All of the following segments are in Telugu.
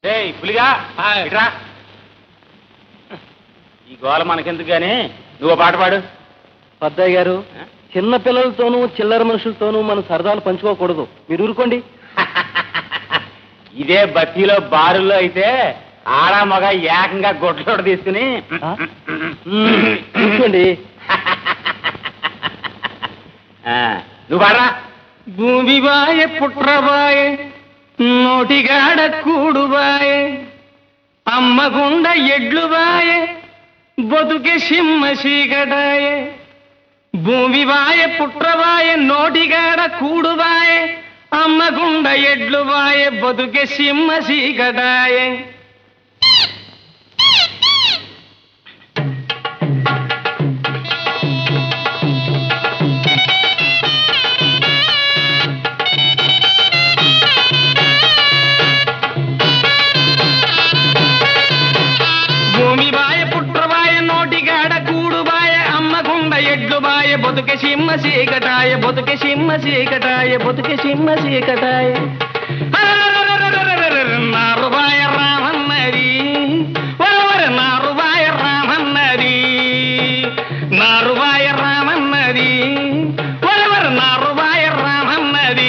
పులిగా ఇట్రా. ఈ గోల మనకెందుకు గాని నువ్వు పాట పాడు. పద్దయ్య గారు, చిన్న పిల్లలతోనూ చిల్లర మనుషులతోనూ మనం సరదాలు పంచుకోకూడదు, మీరు ఊరుకోండి. ఇదే బస్తీలో బారుల్లో అయితే ఆడ మగ ఏకంగా గొడ్లోడ తీసుకుని ఊరుకోండి. నువ్వు పాడరా. భూమి బాయే పుట్రబాయే నోటిగాడ కూడుబాయే అమ్మగుండ ఎడ్లు బాయే బతుకే సింహ చీకటాయే. భూమి బాయే పుట్రబాయే నోటిగాడ కూడుబాయే అమ్మగుండ ఎడ్లు బాయే బతుకే సింహ చీకటాయే. బతుకే సింహ చీకటాయ బతుకే సింహ చీకటాయ బతుకే సింహ చీకటాయ. నారుబాయ రామన్నది ఒరవర నారుబాయ రామన్నది నారుబాయ రామన్నది ఒరవర నారుబాయ రామన్నది.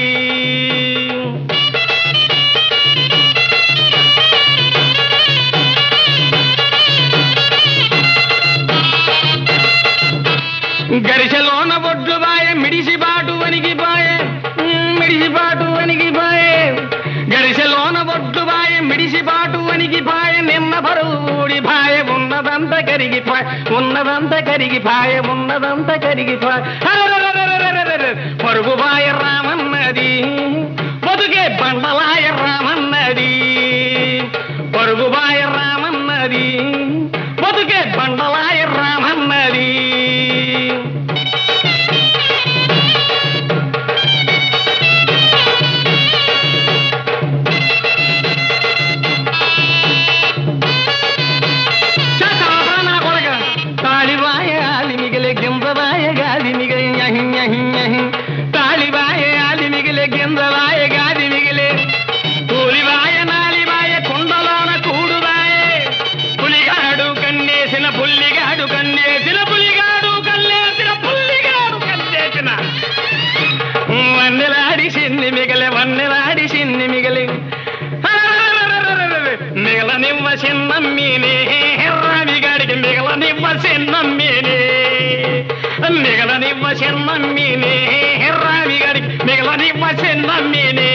గరిసెలోన బొడ్లు బాయే మిడిసిబాటు వణిగిపాయే మిడిసిబాటు వణిగిపాయే. గరిసెలోన బొడ్లు బాయే మిడిసిబాటు వణిగిపాయే నిన్న బరువు ఊడిపాయే ఉన్నదంత కరిగిపాయ ఉన్నదంత కరిగిపాయ ఉన్నదంత కరిగిపాయ. పరుగుబాయ రామన్నది బతుకే బండలాయ రామన్నది పరుగుబాయ రామన్నది బతుకే బండలాయ రామన్నది. మిగలనివ్వ చిన్నమ్మీనే రామిగాడికి మిగలనివ్వ చిన్నమ్మీనే మిగలనివ్వ చిన్నమ్మీనే రామిగాడికి మిగలనివ్వ చిన్నమ్మీనే.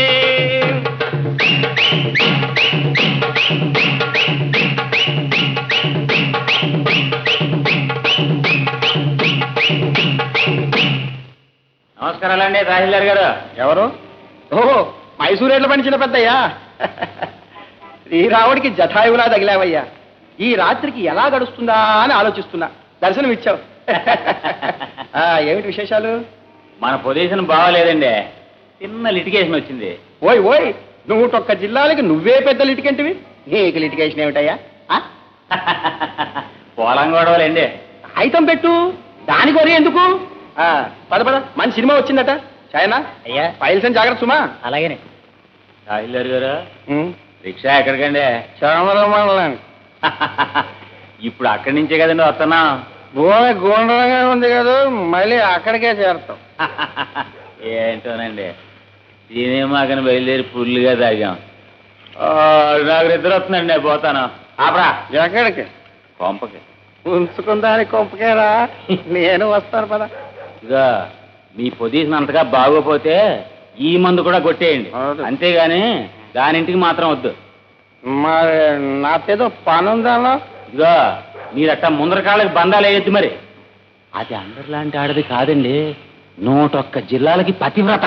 నమస్కారాలండి తహసీల్దార్ గారు. ఎవరు? ఓహో, మైసూరేట్ల పండించిన పెద్దయ్యా. శ్రీరాముడికి జటాయువులా తగిలావయ్యా. ఈ రాత్రికి ఎలా గడుస్తుందా అని ఆలోచిస్తున్నా. దర్శనం ఇచ్చావు. ఏమిటి విశేషాలు? మన పొజిషన్ బాగోలేదండి, చిన్న లిటికేషన్ వచ్చింది. ఓయ్ ఓయ్, 101 జిల్లాలకి నువ్వే పెద్ద లిటికేంటివి, నీకు లిటికేషన్ ఏమిటయ్యా? పొలం గొడవలండి. ఐతం పెట్టు, దాని కొరి ఎందుకు? పద పద, మంచి సినిమా వచ్చిందట. చాయనా అయ్యా, ఫైల్స్ అని జాగ్రత్త సుమా. అలాగేనే. తహసీల్దార్ గారు, రిక్షా ఎక్కడికండి? చరమరానికి. ఇప్పుడు అక్కడి నుంచే కదండి వస్తున్నా. భూమి గుండ్రంగా ఉంది కదా, మళ్ళీ అక్కడికే చేరుతాం. ఏంటోనండి, సినిమాకని బయలుదేరి ఫుల్గా తాగాం. నాకు నిద్ర వస్తుందండి, పోతాను. ఆపరా. ఎక్కడికి? కొంపకి. ఉంచుకుందాని కొంపకేరా, నేను వస్తాను పద. ఇక మీ పొజిషన్ అంతగా బాగోపోతే ఈ మందు కూడా కొట్టేయండి, అంతేగాని దానింటికి మాత్రం వద్దు. మరి నాకేదో పని ఉందాలో. ఇదిగో మీరట్టా ముందర కాళ్ళకి బంధాలు వేయద్దు. మరి అది అందరిలాంటి ఆడది కాదండి, 101 జిల్లాలకి పతివ్రత.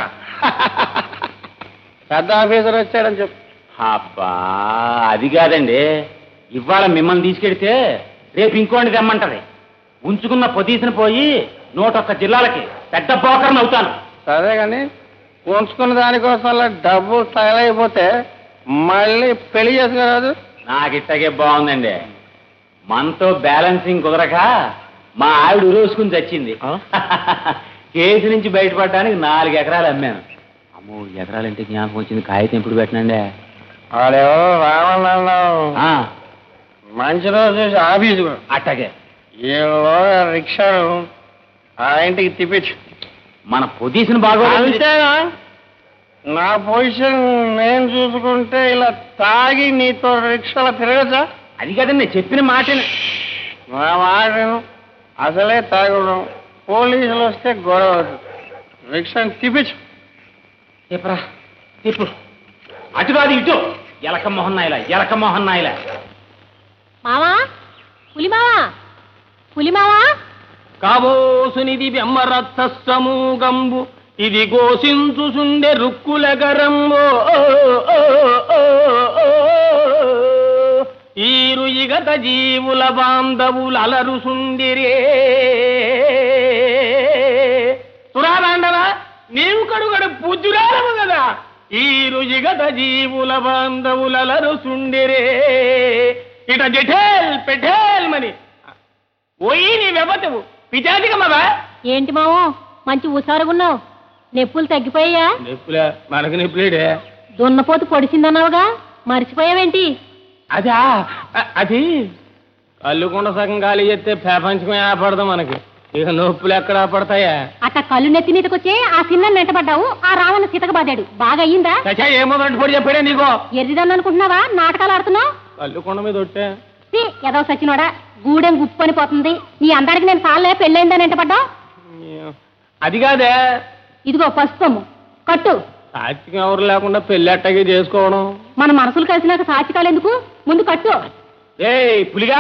పెద్ద ఆఫీసర్ వచ్చాడని చెప్పు. అబ్బా, అది కాదండి. ఇవాళ మిమ్మల్ని తీసుకెడితే రేపు ఇంకోటి తెమ్మంటది. ఉంచుకున్న పొజిషన్ పోయి 101 జిల్లాలకి పెద్ద బ్రోకర్ని అవుతాను. సరే కానీ ఉంచుకున్న దానికోసం డబ్బు తగలైపోతే మళ్ళీ పెళ్లి చేసుకోరాదు. నాకు ఇట్టగే బాగుందండి. మనతో బ్యాలెన్సింగ్ కుదరక మా ఆవిడ ఉరేసుకుని చచ్చింది. కేసు నుంచి బయటపడడానికి 4 ఎకరాలు అమ్మాను. అమ్మో, ఎకరాలంటే జ్ఞాపకం వచ్చింది. కాగితం ఎప్పుడు పెట్టనండి? వాడేవో రావాలన్నావు ఆ, మంచి రోజు చూసి ఆఫీసు అట్టాగే ఈలో రిక్షాలు ఆ ఇంటికి తిప్పించు మన పొజిషన్ బాగా అంతేనా నా పొజిషన్ నేను చూసుకుంటే ఇలా తాగి నీతో రిక్షాలో తిరగచ్చా అది కదండి నేను చెప్పిన మాటని. నా మాటను అసలే తాగడం పోలీసులు వస్తే గొడవ అవుతుంది రిక్షాని తిప్పించు చెప్పరా చెప్పు. అటు కాదు ఇటు. ఎలక మోహన్ నాయలా, ఎలక మోహన్ నాయలా. మావా పులిమావా పులిమావా కాబోసునిది బెమ్మరత్సమూగంబు ఇది గోసించుసుండె రుక్కులగరంబో ఈరు ఇగత జీవుల బాంధవులలరుసుండిరే సురారాండవా నీవు కడుగడు పూజ్యురాలము కదా ఈరు ఇగత జీవుల బాంధవులలరుసుండిరే ఇట జఠేల్ పెఠేల్ మని ఓయి నీ వ్యవతవు పిచాదికమ్మవా ఏంటి మావో మంచి హుషారుగున్నావు. నొప్పులు తగ్గిపోయా? నొప్పులే మనకు నొప్పులేడే. దున్నపోతు పొడిచిందన్నావుగా మర్చిపోయావేంటి? అదా అది కళ్ళుకుండా సగం గాలి చేస్తే ప్రపంచమే ఆపడదు మనకి. ఇక నొప్పులు ఎక్కడ పడతాయా? అట్ట కళ్ళు నెత్తి మీదకొచ్చే ఆ చిన్న నెంటబడ్డావు. ఆ రావణ సితక బాదాడు. బాగా అయ్యిందా? చచ్చా ఏమో పొడి చెప్పాడే నీకో. ఎర్రిదాన్ని అనుకుంటున్నావా? నాటకాలు ఆడుతున్నావు? కళ్ళుకొండ మీద ఒట్టే ఏదో సచ్చినోడా గూడెం గుప్పని పోతుంది. నీ అందరికి నేను సాలే పెళ్ళైందని ఎంటపడ్డావు. అది కాదే. ఇదిగో పసుపమ్ము కట్టు. సాత్వికం ఎవరు లేకుండా పెళ్లి అట్టగే చేసుకోవడం. మన మనసులు కలిసినాక సాచికాలు ఎందుకు? ముందు కట్టు. ఏయ్ పులిగా,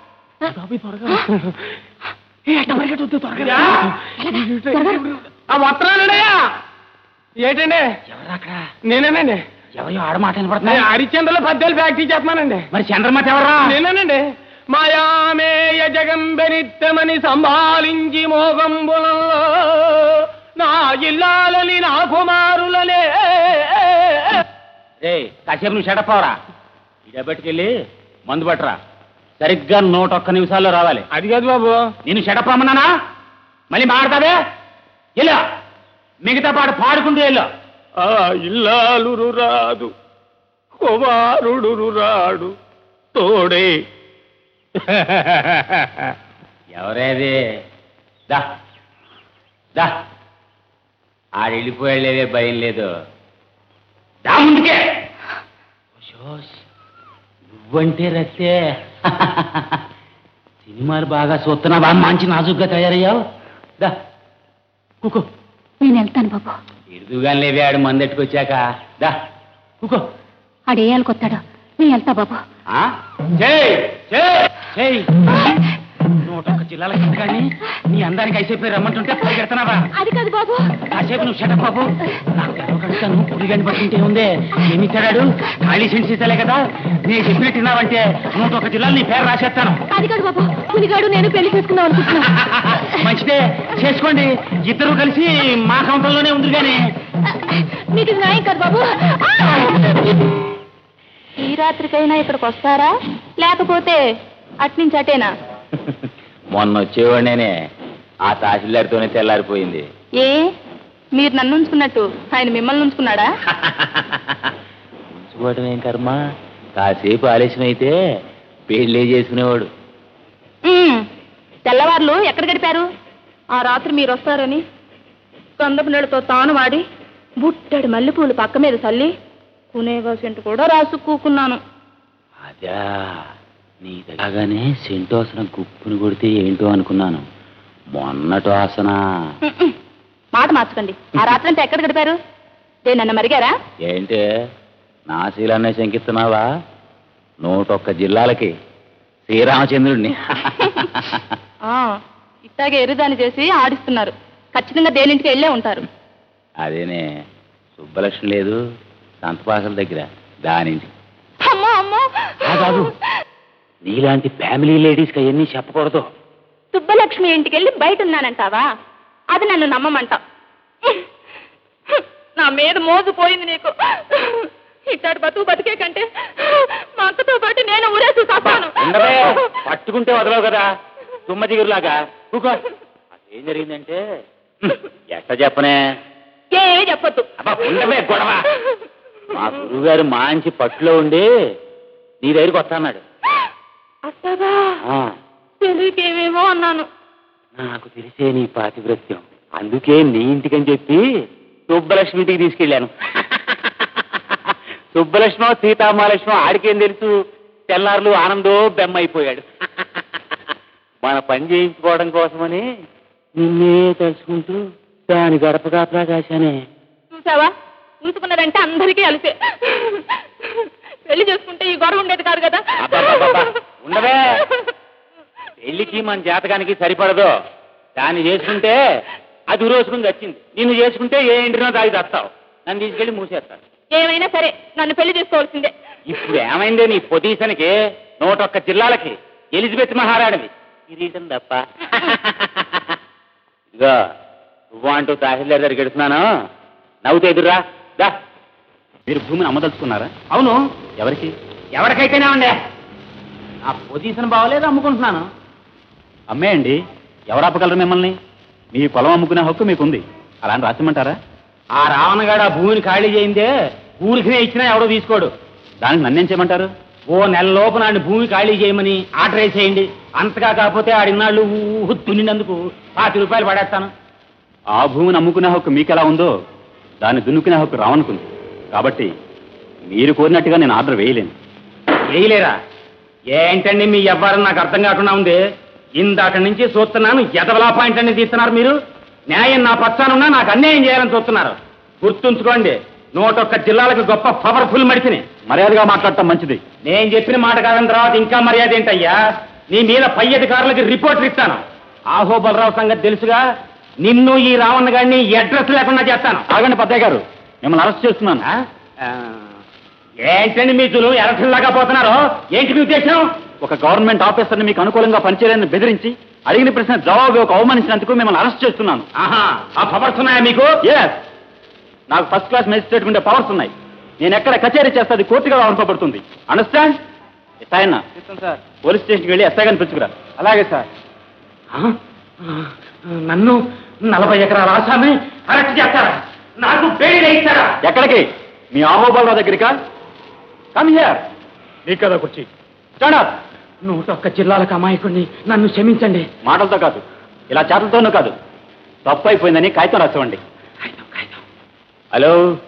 ఆ వస్త్రాలున్నాయా ఏంటండి? ఎవరు అక్కడ? నేనేనండి. ఎవరు ఆడ మాట వినపడుతున్నాయి? హరిచంద్రలో పద్యాలు ఫ్యాక్టరీ చేస్తున్నానండి. మరి చంద్రమతి ఎవరా? నేనేనండి. మాయామేయ జగంబెనిత్తమని సంభాళించి మోగంబులలో నా ఇల్లాలని నా కుమారులనే. ఏయ్ కాసేపు నువ్వు షడపోవరా. ఇడబెట్టుకెళ్ళి మందు పట్టరా. సరిగ్గా 101 నిమిషాల్లో రావాలి. అది కాదు బాబు. నేను షడపమ్మన్నానా? మళ్ళీ మాడతావే? ఇలా మిగతా పాట పాడుకుంటూ వెళ్ళు. ఆ ఇల్లాలురు రాదు కుమారుడు రాడు తోడే. ఎవరేది? దా దా ఆడెళ్ళిపోయాళ్ళేవే భయం లేదు. దా ముందుకే. నువ్వంటే రక్తే. సినిమాలు బాగా చూస్తున్నావా? మంచి నాజుగ్గా తయారయ్యావు. దా కూకో. నేను వెళ్తాను బాబు. ఎడుదుగాని లేవే ఆడు మందెట్టుకొచ్చాక. దా కూకో. ఆడేయాలి కొత్తాడు. నేను వెళ్తా బాబు. చెయ్ చెయ్ చెయ్. 101 జిల్లాలకు కానీ నీ అందానికి అయిపోయి రమ్మంటుంటే పరిగెడుతున్నావా? అది కాదు బాబు. కాసేపు నువ్వు షటప్ బాబు. నాకు ఎవరో కడుగుతాను. పులిగాని పట్టుంటే ఉందే ఏమి ఇచ్చాడాడు? ఖాళీ సెంట్స్ ఇస్తలే కదా. నేను చెప్పినట్టు తిన్నావంటే 101 జిల్లాలు నీ పేరు రాసేస్తాను. అది కాదు బాబు. పులిగాడు నేను పెళ్లి చేసుకుందాం అనుకుంటున్నా. మంచిదే చేసుకోండి. ఇద్దరు కలిసి మా కౌంటర్లోనే ఉంది కానీ. మీకు ఇది న్యాయం కాదు బాబు. ఈ రాత్రికైనా ఇక్కడికి వస్తారా లేకపోతే అట్నుంచి అటేనా? మొన్న వచ్చేవాడినే. ఆ తహసీల్దార్తోనే తెల్లారిపోయింది. ఏ మీరు నన్ను ఉంచుకున్నట్టు ఆయన మిమ్మల్ని ఉంచుకున్నాడా? ఉంచుకోవటం ఏం కర్మ. కాసేపు ఆలస్యం అయితే పెళ్ళే చేసుకునేవాడు. తెల్లవార్లు ఎక్కడ గడిపారు? ఆ రాత్రి మీరు వస్తారని కందపు నీళ్ళతో తాను వాడి బుట్టడి మల్లెపూలు పక్క మీద చల్లి కునేగా సెంటు కూడా రాసు కూకున్నాను. అదా నీ దగ్గరగానే సెంటు వాసన గుప్పుని కొడితే ఏంటో అనుకున్నాను. మొన్నటి వాసన. మాట మార్చకండి. ఆ రాత్రి అంతా ఎక్కడ గడిపారు? నన్ను మరిగారా ఏంటే నా శీలాన్నే శంకిస్తున్నావా? 101 జిల్లాలకి శ్రీరామచంద్రుడిని. ఇట్టాగే ఎరుదాన్ని చేసి ఆడిస్తున్నారు. ఖచ్చితంగా దేనింటికి వెళ్ళే ఉంటారు. అదేనే సుబ్బలక్ష్మి లేదు సంతపాకల దగ్గర దానింటి. అమ్మో అమ్మో కాదు నీలాంటి ఫ్యామిలీ లేడీస్కి అవన్నీ చెప్పకూడదు. సుబ్బలక్ష్మి ఇంటికి వెళ్ళి బయట ఉన్నానంటావా? అది నన్ను నమ్మమంట. నా మీద మోసపోయింది నీకు. ఇట్టాడు బతికే కంటే మా అక్కతో పాటు నేను ఊరేసి కాపాను. పట్టుకుంటే వదలవు కదా తుమ్మ జిగురులాగా. ఏం జరిగిందంటే ఎట్ట చెప్పనే? ఏ చెప్పొద్దు. ఉండవే గొడవ. మా గురువు గారు మంచి పట్టులో ఉండి నీ దగ్గరికి వస్తాన్నాడు. అత్తగా తెలియకేమేమో అన్నాను. నాకు తెలిసే నీ పాతివ్రత్యం, అందుకే నీ ఇంటికని చెప్పి సుబ్బలక్ష్మి ఇంటికి తీసుకెళ్ళాను. సుబ్బలక్ష్మో సీతామహాలక్ష్మో ఆడికేం తెలుసు, తెల్లారులు ఆనందో బెమ్మైపోయాడు. మన పని చేయించుకోవడం కోసమని నిన్నే తలుచుకుంటూ దాని గడపగా ప్రకాశానే. చూసావా, చూసుకున్నారంటే అందరికీ అలిసే. పెళ్లి చేసుకుంటే ఈ గొడవ ఉండేది కాదు కదా. ఉండవే, పెళ్లికి మన జాతకానికి సరిపడదు. దాన్ని చేసుకుంటే అది రోజుకుని వచ్చింది, నిన్ను చేసుకుంటే ఏ ఇంటినో దాగి తెస్తావు, నన్ను తీసుకెళ్లి మూసేస్తాను. ఏమైనా సరే నన్ను పెళ్లి చేసుకోవాల్సిందే. ఇప్పుడు ఏమైందే నీ పొజిషన్కి 101 జిల్లాలకి ఎలిజబెత్ మహారాణివి కిరీటం తప్ప. ఇదిగో నువ్వు అంటూ తహసీల్దార్ దగ్గరికి వెడుతున్నాను, నవ్వుతే ఎదురా దా. మీరు భూమిని అమ్మదలుచుకున్నారా? అవును. ఎవరికి? ఎవరికైతేనే ఉండే, నా పొజిషన్ బాగోలేదు, అమ్ముకుంటున్నాను. అమ్మేయండి, ఎవరు ఆపగలరు మిమ్మల్ని? మీ పొలం అమ్ముకునే హక్కు మీకుంది, అలా అని రాసిమ్మంటారా? ఆ రావణగాడు ఆ భూమిని ఖాళీ చేయిందే ఊరికినే ఇచ్చినా ఎవడో తీసుకోడు. దానికి నన్నేం చేయమంటారు? ఓ నెల లోపు నాడు భూమి ఖాళీ చేయమని ఆర్డర్ వేసేయండి. అంతగా కాకపోతే ఆడిన్నాళ్ళు దున్నినందుకు 50 రూపాయలు పడేస్తాను. ఆ భూమిని అమ్ముకునే హక్కు మీకెలా ఉందో దాన్ని దున్నుకునే హక్కు రావనుకుంది. కాబట్టి మీరు కోరినట్టుగా నేను ఆర్డర్ వేయలేను. వేయలేరా? ఏంటండి మీ వ్యవహారం నాకు అర్థం కాకుండా ఉంది. ఇందాక నుంచి చూస్తున్నాను, ఎదవలా పాయింట్ అనేది తీస్తున్నారు మీరు. న్యాయం నా పచ్చానున్నా నాకు అన్యాయం చేయాలని చూస్తున్నారు. గుర్తుంచుకోండి, 101 జిల్లాలకు గొప్ప పవర్ఫుల్ మడిచిని. మర్యాదగా మాట్లాడటం మంచిది. నేను చెప్పిన మాట కాదని తర్వాత ఇంకా మర్యాద ఏంటయ్యా? నీ మీద పై అధికారులకి రిపోర్ట్లు ఇస్తాను. ఆహో బలరావు సంగతి తెలుసుగా, నిన్ను ఈ రావణ గారిని అడ్రస్ లేకుండా చేస్తాను. ఆగండి పెద్దయ్య గారు, మిమ్మల్ని అరెస్ట్ చేస్తున్నాను. ఏంటండి మీ జులు ఎలక్షన్లాగా పోతున్నారు? ఏంటి మీ ఉద్దేశం? ఒక గవర్నమెంట్ ఆఫీసర్ని మీకు అనుకూలంగా పనిచేయాలని బెదిరించి అడిగిన ప్రశ్న జవాబు అవమానించినందుకు మిమ్మల్ని అరెస్ట్ చేస్తున్నాను. ఆ పవర్స్ ఉన్నాయా మీకు? ఎస్, నాకు ఫస్ట్ క్లాస్ మెజిస్ట్రేట్ ఉండే పవర్స్ ఉన్నాయి. నేను ఎక్కడ కచేరీ చేస్తే అది కోర్టుగా వ్యవహరింపబడుతుంది. అండర్స్టాండ్? ఎస్ఐనా సార్, పోలీస్ స్టేషన్కి వెళ్ళి ఎస్ఐ గారిని పిలుచుకురా. అలాగే సార్. నన్ను 40 ఎకరాల ఆసామి అరెస్ట్ చేస్తారా? నాకు బెయిల్ ఇస్తారా? ఎక్కడికి? మీ ఆహోబలరావు దగ్గరికా? Come here. నీ కదా కుర్చీ. Stand up. 101 జిల్లాలకు అమాయకుడిని, నన్ను క్షమించండి. మాటలతో కాదు, ఇలా చేతలతోనూ కాదు. తప్పు అయిపోయిందని కాగితం రాసివ్వండి. హలో,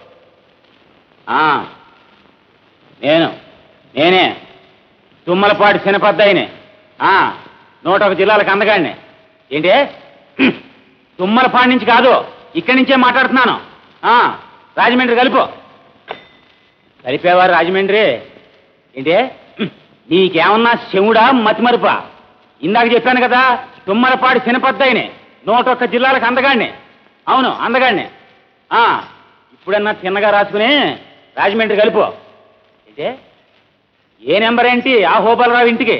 నేనే తుమ్మలపాటి శనపద్దయినే, 101 జిల్లాలకు అందగాడిని. ఏంటి? తుమ్మలపాటి నుంచి కాదు, ఇక్కడి నుంచే మాట్లాడుతున్నాను. రాజమండ్రి కలిపేవారు రాజమండ్రి. ఏంటి? నీకేమన్నా శివుడా మతిమరుపా? ఇందాక చెప్పాను కదా, తుమ్మలపాటి శనపద్దయినే, 101 జిల్లాలకు అందగాడిని. అవును, అందగాడిని. ఇప్పుడన్నా చిన్నగా రాసుకుని రాజమండ్రి కలిపో. అయితే ఏ నెంబర్ ఏంటి? ఆహోబలరావు ఇంటికి.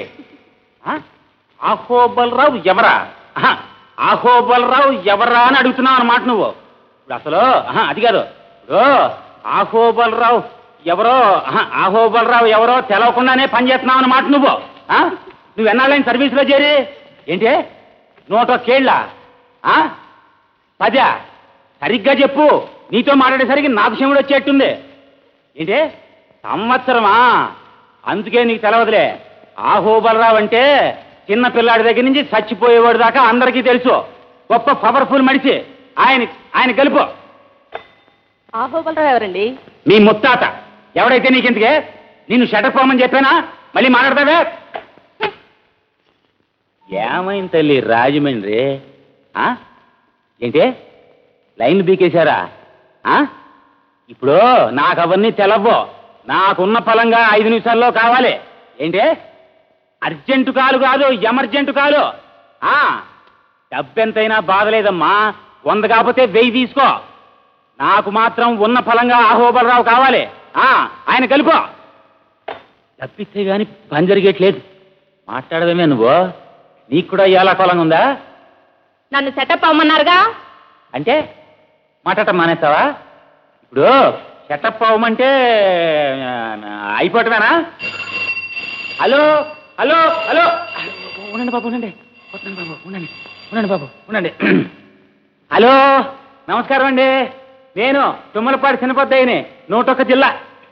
ఆహోబలరావు ఎవరా? ఆహోబలరావు ఎవరా అని అడుగుతున్నావు అన్నమాట నువ్వు. ఇప్పుడు అసలు అది కాదు. ఇప్పుడు ఆహోబలరావు ఎవరో తెలవకుండానే పనిచేస్తున్నావు అన్నమాట నువ్వు. నువ్వు ఎన్నాళ్ళైన సర్వీసులో చేరి? ఏంటి 101 ఏళ్ళ? 10? సరిగ్గా చెప్పు. నీతో మాట్లాడేసరికి నాకు శివుడు వచ్చేట్టుంది. ఏంటి? సంవత్సరమా? అందుకే నీకు తెలవదులే. ఆహోబలరావు అంటే చిన్న పిల్లాడి దగ్గర నుంచి చచ్చిపోయేవాడు దాకా అందరికీ తెలుసు. గొప్ప పవర్ఫుల్ మనిషి. ఆయన గెలుపు. ఆహోబలరావు ఎవరండి? మీ ముత్తాత. ఎవడైతే నీకెందుకే? నిన్ను షటర్ పోమని చెప్పానా? మళ్ళీ మాట్లాడతావే? ఏమైంది తల్లి రాజమండ్రి? ఏంటి లైన్లు బీకేశారా? ఇప్పుడు నాకు అవన్నీ తెలవ్వు. నాకున్న ఫలంగా 5 నిమిషాల్లో కావాలి. ఏంటి? అర్జెంటు కాలు కాదు, ఎమర్జెంటు కాలు. డబ్బెంతైనా బాధలేదమ్మా. 100 కాకపోతే 1000 తీసుకో. నాకు మాత్రం ఉన్న ఫలంగా ఆహోబలరావు కావాలి. ఆయన కలుపు. తప్పిస్తే గాని పని జరిగేట్లేదు. మాట్లాడవేమే నువ్వు? నీకు కూడా ఇలా కొలంగా ఉందా? నన్ను సెటప్ అవ్వమన్నారుగా. అంటే మాట్లాడటం మానేస్తావా? ఇప్పుడు సెటప్ అవ్వమంటే అయిపోవటమేనా? హలో హలో హలో, ఉండండి బాబు, ఉండండి బాబు, ఉండండి. హలో, నమస్కారం అండి. నేను తుమ్మలపాటి శనపద్దయ్యని, 101 జిల్లా.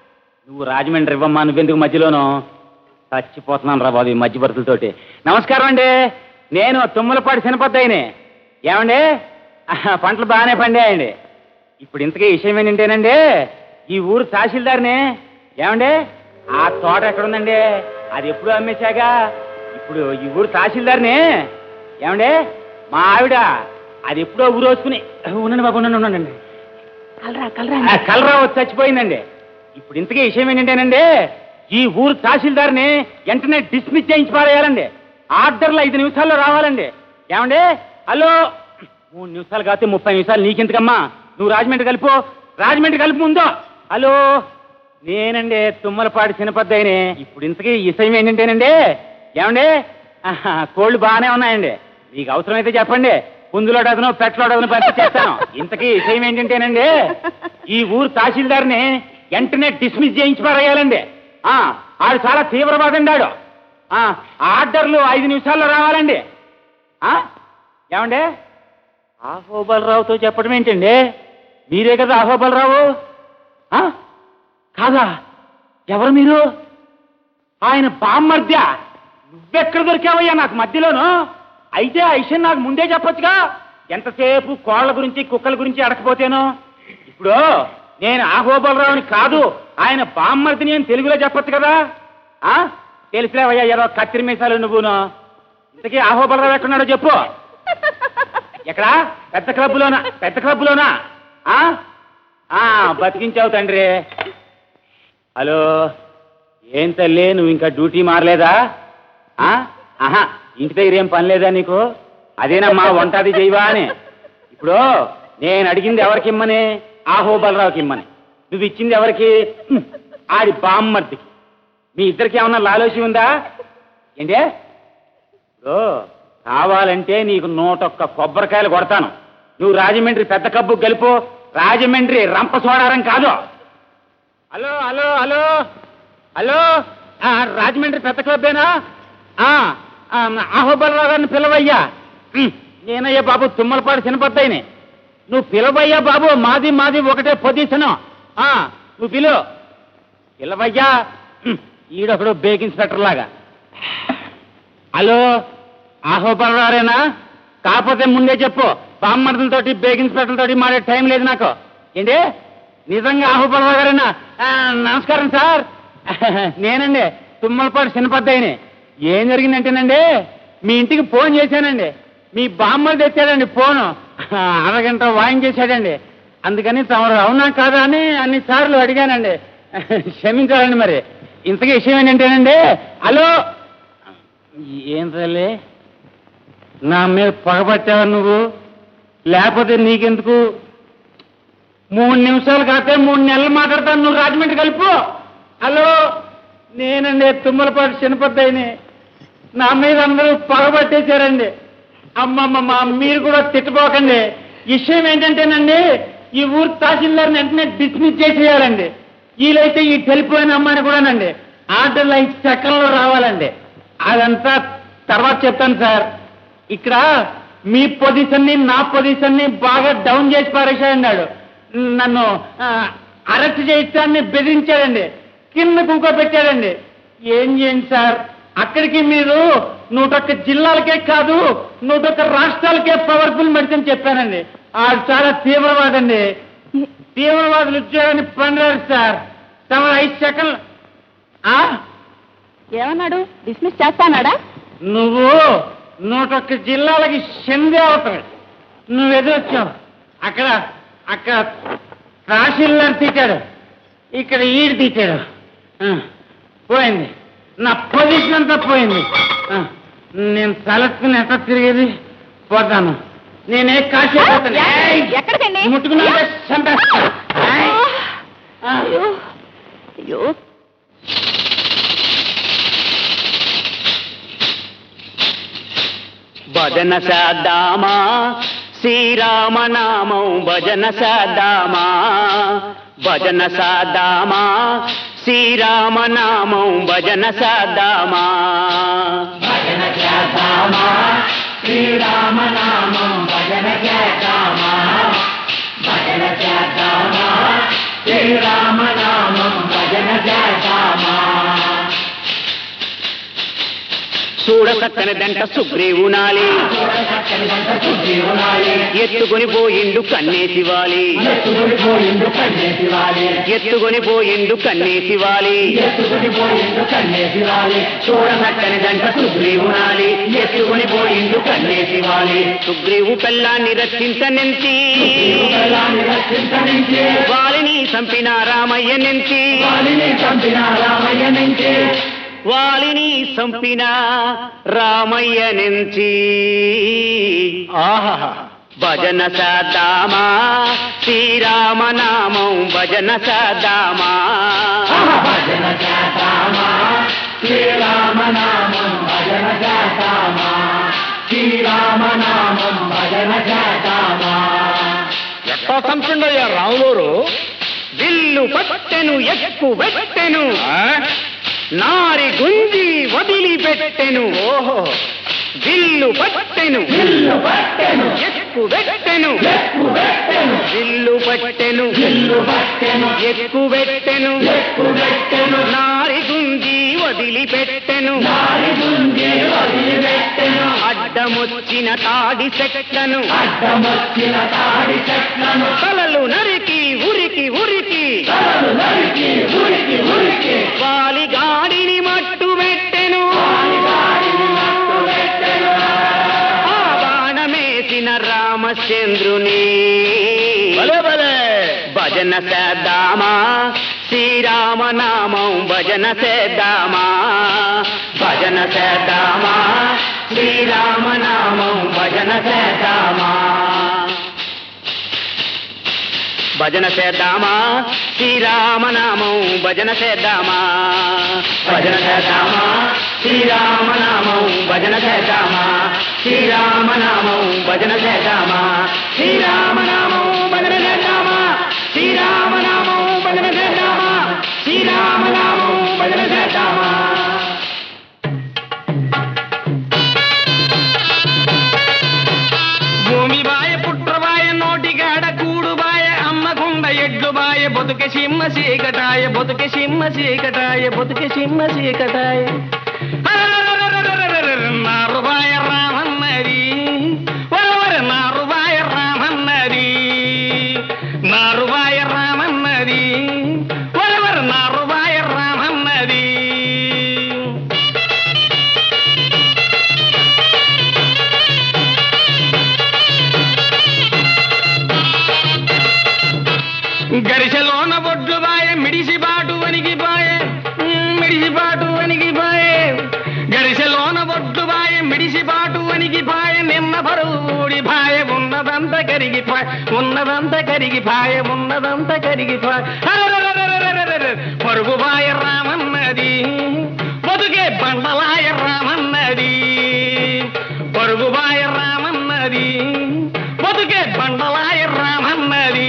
నువ్వు రాజమండ్రి ఇవ్వమ్మా, నువ్వెందుకు మధ్యలోనూ? చచ్చిపోతున్నాను రా బాబు ఈ మధ్య బరుతులతోటి. నమస్కారం అండి, నేను తుమ్మలపాటి చినపద్దయ్యని. ఏమండి, పంటలు బాగానే పండాయండి. ఇప్పుడు ఇంతకీ విషయం ఏంటంటేనండి, ఈ ఊరు తహసీల్దార్ని. ఏమండి, ఆ తోట ఎక్కడుందండి? అది ఎప్పుడూ అమ్మేశాగా. ఇప్పుడు ఈ ఊరు తహసీల్దార్ని. ఏమండి, మా ఆవిడ అది ఎప్పుడో ఊరోసుకుని ఉండండి బాబు, ఉండండి. కలరా వచ్చి చచ్చిపోయిందండి. ఇప్పుడు ఇంతకీ విషయం ఏంటంటేనండి, ఈ ఊరు తహసీల్దార్ని వెంటనే డిస్మిస్ చేయించి పారేయాలండి. ఆర్డర్లు 5 నిమిషాల్లో రావాలండి. ఏమండి, హలో, 3 నిమిషాలు కాకపోతే 30 నిమిషాలు నీకెందుకమ్మా? నువ్వు రాజమండ్రి కలుపు ముందు. హలో, నేనండి తుమ్మలపాటి చినపద్దయ్యని. ఇప్పుడు ఇంతకీ విషయం ఏంటంటేనండి, ఏమండి, కోళ్ళు బాగానే ఉన్నాయండి. మీకు అవసరమైతే చెప్పండి, పుంజులోడదను పెట్టలోడదను పంపించేస్తాను. ఇంతకీ విషయం ఏంటంటేనండి, ఈ ఊరు తహసీల్దార్ని వెంటనే డిస్మిస్ చేయించి పారేయాలండి. ఆడు చాలా తీవ్రవాదండాడు. ఆర్డర్లు 5 నిమిషాల్లో రావాలండి. ఏమండి, ఆహోబలరావుతో చెప్పడం ఏంటండి? మీరే కదా ఆహోబలరావు? కాదా? ఎవరు మీరు? ఆయన బామ్మర్ద్య. నువ్వెక్కడ దొరికావయ్యా నాకు మధ్యలోను? అయితే ఆ విషయం నాకు ముందే చెప్పొచ్చుగా. ఎంతసేపు కోళ్ల గురించి కుక్కల గురించి అడకపోతేను. ఇప్పుడు నేను ఆహోబలరావుని కాదు, ఆయన బామ్మర్దిని అని తెలుగులో చెప్పొచ్చు కదా. తెలిసిలేవయ్యా ఏదో కత్తిరి మీసాలు నువ్వును. ఇంతకీ ఆహోబలరావు ఎక్కడున్నాడో చెప్పు. ఎక్కడా? పెద్ద క్లబ్లోనా? బతికించావు తండ్రి. హలో, ఏం తల్లి, నువ్వు ఇంకా డ్యూటీ మారలేదా? ఇంటి దగ్గర ఏం పని లేదా నీకు? అదేనమ్మా వంటది చేయవా అని. ఇప్పుడు నేను అడిగింది ఎవరికి ఇమ్మని? ఆహోబలరావుకి ఇమ్మని. నువ్వు ఇచ్చింది ఎవరికి? ఆడి బామ్మర్దికి. మీ ఇద్దరికి ఏమన్నా లాలోచి ఉందా ఏంటి? ఇప్పుడు కావాలంటే నీకు 101 కొబ్బరికాయలు కొడతాను. నువ్వు రాజమండ్రి పెద్ద కబ్బు గెలుపు, రాజమండ్రి రంప సోడారం కాదు. Hello hello hello hello, Rajahmundry పెద్ద క్లబ్బేనా? ఆహోబలరావు గారిని పిలవయ్యా. నేనయ్యా బాబు తుమ్మలపాటి చినపద్దయ్యని. నువ్వు పిలవయ్యా బాబు, మాది ఒకటే పొజిషను. నువ్వు పిలవయ్యా. ఈడొకడు బేక్ ఇన్స్పెక్టర్ లాగా. హలో, ఆహోబలరావురేనా? కాకపోతే ముందే చెప్పు, బామ్మర్దులతోటి బేక్ ఇన్స్పెక్టర్లతోటి మాడే టైం లేదు నాకు. ఏంటి, నిజంగా ఆహోబలరావు గారేనా? నమస్కారం సార్, నేనండి తుమ్మలపాటి చినపద్దయ్యని. ఏం జరిగిందంటేనండి, మీ ఇంటికి ఫోన్ చేశానండి. మీ బామ్మర్ది తెచ్చాడండి ఫోను. అరగంట వాయించేశాడండి. అందుకని తమరు అవునా కాదా అని అన్ని సార్లు అడిగానండి. క్షమించాలండి. మరి ఇంతకీ విషయం ఏంటంటేనండి, హలో, ఏం తల్లి నా మీద పగబట్టావా నువ్వు? లేకపోతే నీకెందుకు? 3 నిమిషాలు కాకపోతే 3 నెలలు మాట్లాడతాను. నువ్వు రాజమండ్రి కలుపు. హలో, నేనండి తుమ్మలపాటి చినపద్దయ్యని. నా మీద అందరూ పగబట్టేశారండి. అమ్మమ్మ, మీరు కూడా తిట్టుకోకండి. విషయం ఏంటంటేనండి, ఈ ఊరు తహసీల్దార్ని వెంటనే డిస్మిస్ చేసేయాలండి. వీలైతే ఈ టెలిఫోన్ అమ్మాయిని కూడానండి ఆర్డర్లు 5 సెకండ్లో రావాలండి. అదంతా తర్వాత చెప్తాను సార్. ఇక్కడ మీ పొజిషన్ని నా పొజిషన్ని బాగా డౌన్ చేసి పారేశాడన్నాడు. నన్ను అరెస్ట్ చేయించాలని బెదిరించాడండి. కింద కూకోబెట్టాడండి. ఏం చేయండి సార్, అక్కడికి మీరు 101 జిల్లాలకే కాదు 101 రాష్ట్రాలకే పవర్ఫుల్ మెడిసిన్ చెప్పానండి. ఆడు చాలా తీవ్రవాదండి. తీవ్రవాదులు ఉద్యోగాన్ని పొందారు సార్. తమ 5 సెకండ్లు. ఏమన్నాడు? డిస్మిస్ చేస్తానాడా? నువ్వు 101 జిల్లాలకి చెందే అవుతాడు. నువ్వు ఎదురొచ్చావు. అక్కడ తహసీల్దార్ తీశాడు, ఇక్కడ ఈడు తీశాడు. పోయింది నా పొజిషన్ అంతా పోయింది. నేను తలెత్తుకుని ఎక్కడ తిరిగేది? పోతాను. నేనే కాశీ ఎక్కడికండి? ముట్టుకున్నా చంపేస్తా. అయ్యో, భజన సదామా శ్రీరామనామం భజన సదామా, భజన సదామా శ్రీరామనామం భజన సదామా, భజన సదామా శ్రీరామనామం భజన సదామా, భజన సదామా శ్రీరామనామం భజన చూడసక్కని దంట సుగ్రీవునాలి ఎత్తుకొని పోయిండు కన్నేసివాలి ఎత్తుకొని పోయిండు కన్నేసివాలి చూడసక్కని దంట సుగ్రీవునాలి ఎత్తుకొని పోయిండు కన్నేసివాలి సుగ్రీవు పెళ్ళాన్ని రక్షించనెంచి వాలిని చంపిన రామయ్య నుంచి వాలిని చంపిన రామయ్య నుంచి భజన సదామా శ్రీరామనామం భజన సదామా భజన చేద్దామా శ్రీరామనామం భజన చేద్దామా శ్రీరామనామం భజన చేద్దామా. ఎట్లా చంపిండయ్యా రాములోరు? విల్లు పట్టెను ఎక్కు పెట్టెను నారి గుంజి వదిలిపెట్టెను. ఓహో, విల్లు పట్టెను విల్లు పట్టెను ఎక్కు పెట్టెను ఎక్కు పెట్టెను విల్లు పట్టెను విల్లు పట్టెను ఎక్కు పెట్టెను ఎక్కు పెట్టెను నారి గుంజి వదిలిపెట్టెను. నారి గుంజి వదిలిపెట్టెను అడ్డమొచ్చిన తాడి చెట్లను అడ్డమొచ్చిన తాడి చెట్లను తలలు నరికి ఉరికి ఉరికి తలలు నరికి ఉరికి ఉరికి వాలిగాడిని మట్టు పెట్టెను. వాలిగాడిని మట్టు పెట్టెను. ఆ బాణమేసిన రామచంద్రుని భలే భలే. భజన చేద్దామా శ్రీరామనామం భజన చేద్దామా భజన చేద్దామా శ్రీరామనామం భజన చేద్దామా భజన చేద్దామా శ్రీరామనామం భజన చేద్దామా భజన చేద్దామా శ్రీరామనామం భజన చేద్దామా శ్రీరామనామం భజన చేద్దామా శ్రీరామనామం భజన చేద్దామా శ్రీరామనామం భజన చేద్దామా శ్రీరామనామం భజన చేద్దామా. భూమి బాయ పుట్రబాయ నోటిగాడ కూడుబాయ అమ్మకుండ ఎడ్లుబాయ బతుక సింహ చీకటాయ బతుక సింహ చీకటాయ బతుక సింహ చీకటాయ నారుబాయ రామన్నది వరవర నారుబాయ రామన్నది నారుబాయ రామన్నది వరవర నారుబాయ రామన్నది. గరిసెలోన బొడ్లు బాయ మిడిసిబాటు వనిగిపాయ మిడిసిబాటు వనిగిపాయ గరిసెలోన బొడ్లు బాయ మిడిసిబాటు వనిగిపాయ నిన్న పరువుడి భాయ ఉన్నదంత కరిగిపాయ ఉన్నదంత కరిగిపాయ ఉన్నదంత కరిగిపాయ పరుగు బాయ రామన్నది బతుకే బండలాయ రామన్నది పరుగు బాయ రామన్నది బతుకే బండలాయ రామన్నది.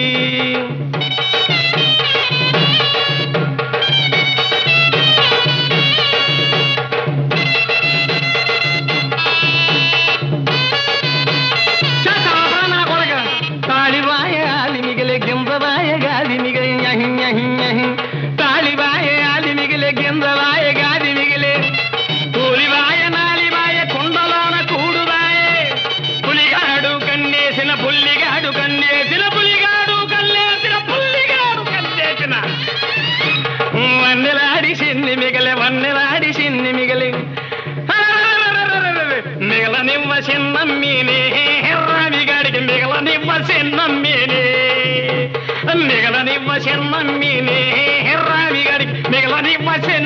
తాళిబాయ ఆలి మిగిలే గింజబాయ గాది మిగిలే తాళిబాయ ఆలి మిగిలే గింజబాయ గాది మిగిలే కూలిబాయ నాలిబాయ కుండలోన కూడుబాయ పులిగాడు కన్నేసిన పుల్లిగాడు కన్నేసిన పులిగాడు కన్నేసిన పుల్లిగాడు కన్నేసిన వన్నెలాడి సిన్ని మిగలే వన్నెలాడి సిన్ని మిగలి మిగలనివ్వ చిన్నమ్మీనే రావిగాడికి మిగలనివ్వ చిన్నమ్మీనే మిగలనివ్వ చిన్నమ్మీనే రావిగాడికి మిగలనివ్వ